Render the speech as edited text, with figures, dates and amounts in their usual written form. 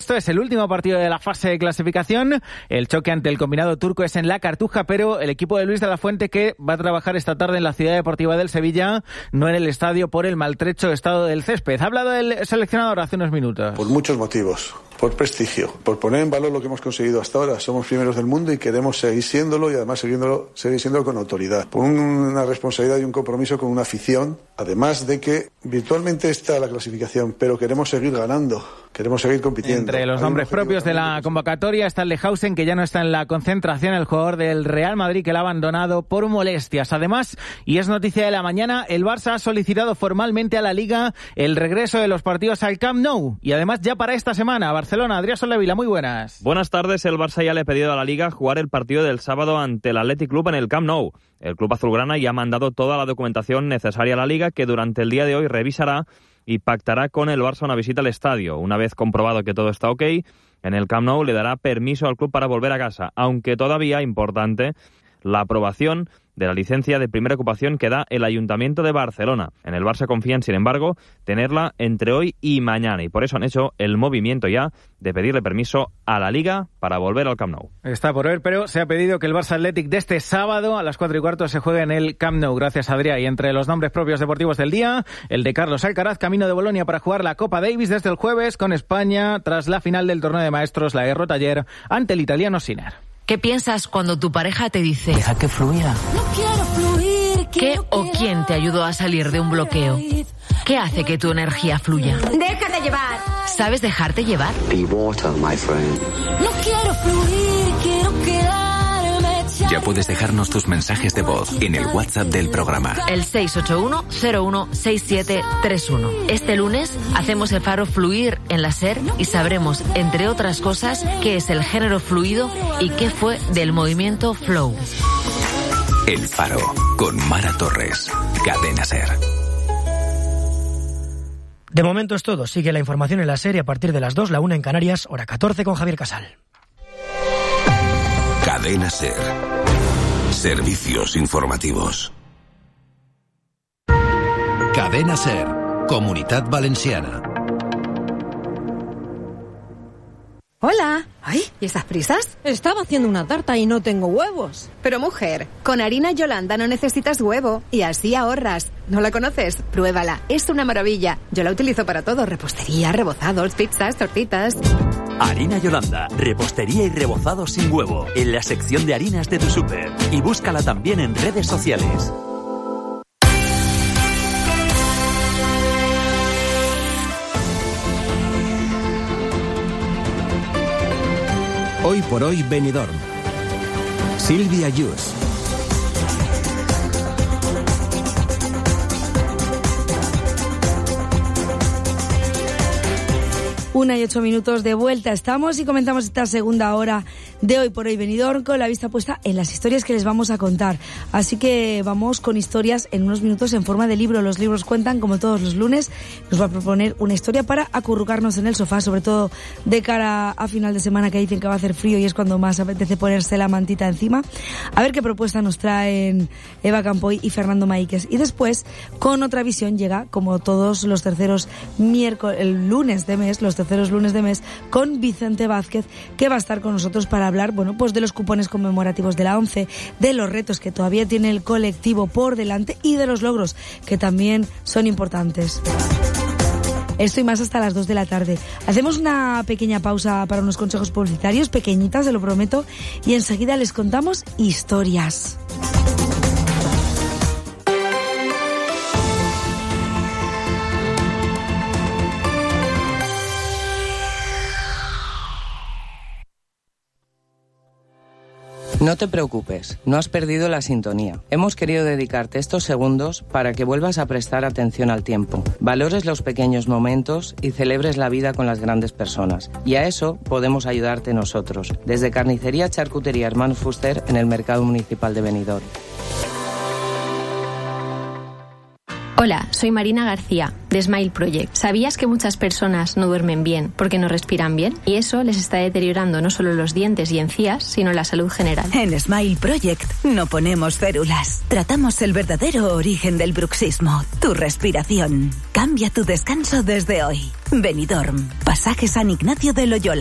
baloncesto. Es el último partido de la fase de clasificación. El choque ante el combinado turco es en La Cartuja, pero el equipo de Luis de la Fuente, que va a trabajar esta tarde en la Ciudad Deportiva del Sevilla, no en el estadio por el maltrecho estado del césped. Ha hablado el seleccionador hace unos minutos. Por muchos motivos. Por prestigio, por poner en valor lo que hemos conseguido hasta ahora. Somos primeros del mundo y queremos seguir siéndolo, y además seguir siéndolo con autoridad. Por una responsabilidad y un compromiso con una afición, además de que virtualmente está la clasificación, pero queremos seguir ganando, queremos seguir compitiendo. Entre los nombres propios de la convocatoria está el de Hausen, que ya no está en la concentración, el jugador del Real Madrid que la ha abandonado por molestias. Además, y es noticia de la mañana, el Barça ha solicitado formalmente a la Liga el regreso de los partidos al Camp Nou, y además ya para esta semana. Barcelona, Adrián Soldevila, muy buenas. Buenas tardes. El Barça ya le ha pedido a la Liga jugar el partido del sábado ante el Athletic Club en el Camp Nou. El club azulgrana ya ha mandado toda la documentación necesaria a la Liga, que durante el día de hoy revisará y pactará con el Barça una visita al estadio. Una vez comprobado que todo está ok, en el Camp Nou le dará permiso al club para volver a casa, aunque todavía, importante, la aprobación de la licencia de primera ocupación que da el Ayuntamiento de Barcelona. En el Barça confían, sin embargo, tenerla entre hoy y mañana, y por eso han hecho el movimiento ya de pedirle permiso a la Liga para volver al Camp Nou. Está por ver, pero se ha pedido que el Barça Athletic de este sábado a las 4:15 se juegue en el Camp Nou. Gracias, Adrián. Y entre los nombres propios deportivos del día, el de Carlos Alcaraz, camino de Bolonia para jugar la Copa Davis desde el jueves con España, tras la final del torneo de maestros, la derrota ayer ante el italiano Sinner. ¿Qué piensas cuando tu pareja te dice deja que fluya? No quiero fluir. ¿Qué o quién te ayudó a salir de un bloqueo? ¿Qué hace que tu energía fluya? Déjate llevar. ¿Sabes dejarte llevar? Be water, my friend. No quiero fluir, quiero quedarme. Ya puedes dejarnos tus mensajes de voz en el WhatsApp del programa. El 681-016731. Este lunes hacemos el faro fluir en la SER y sabremos, entre otras cosas, qué es el género fluido y qué fue del movimiento Flow. El Faro, con Mara Torres. Cadena SER. De momento es todo. Sigue la información en la SER y a partir de las 2, la 1 en Canarias, hora 14 con Javier Casal. Cadena SER. Servicios informativos. Cadena SER. Comunitat Valenciana. Hola. Ay, ¿y estas prisas? Estaba haciendo una tarta y no tengo huevos. Pero mujer, con harina Yolanda no necesitas huevo y así ahorras. ¿No la conoces? Pruébala, es una maravilla. Yo la utilizo para todo, repostería, rebozados, pizzas, tortitas. Harina Yolanda, repostería y rebozados sin huevo, en la sección de harinas de tu súper. Y búscala también en redes sociales. Hoy por hoy Benidorm. Silvia Yus. 1:08 de vuelta estamos y comenzamos esta segunda hora de Hoy por Hoy Benidorm con la vista puesta en las historias que les vamos a contar. Así que vamos con historias en unos minutos en forma de libro. Los libros cuentan, como todos los lunes, nos va a proponer una historia para acurrucarnos en el sofá, sobre todo de cara a final de semana, que dicen que va a hacer frío y es cuando más apetece ponerse la mantita encima. A ver qué propuesta nos traen Eva Campoy y Fernando Maíquez. Y después, con otra visión, llega, como todos los terceros lunes de mes, con Vicente Vázquez, que va a estar con nosotros para hablar, pues de los cupones conmemorativos de la ONCE, de los retos que todavía tiene el colectivo por delante y de los logros, que también son importantes. Esto y más hasta las 2 de la tarde. Hacemos una pequeña pausa para unos consejos publicitarios, pequeñitas, se lo prometo, y enseguida les contamos historias. No te preocupes, no has perdido la sintonía. Hemos querido dedicarte estos segundos para que vuelvas a prestar atención al tiempo, valores los pequeños momentos y celebres la vida con las grandes personas. Y a eso podemos ayudarte nosotros, desde Carnicería Charcutería Hermanos Fuster en el Mercado Municipal de Benidorm. Hola, soy Marina García, de Smile Project. ¿Sabías que muchas personas no duermen bien porque no respiran bien? Y eso les está deteriorando no solo los dientes y encías, sino la salud general. En Smile Project no ponemos férulas. Tratamos el verdadero origen del bruxismo, tu respiración. Cambia tu descanso desde hoy. Benidorm, Pasaje San Ignacio de Loyola.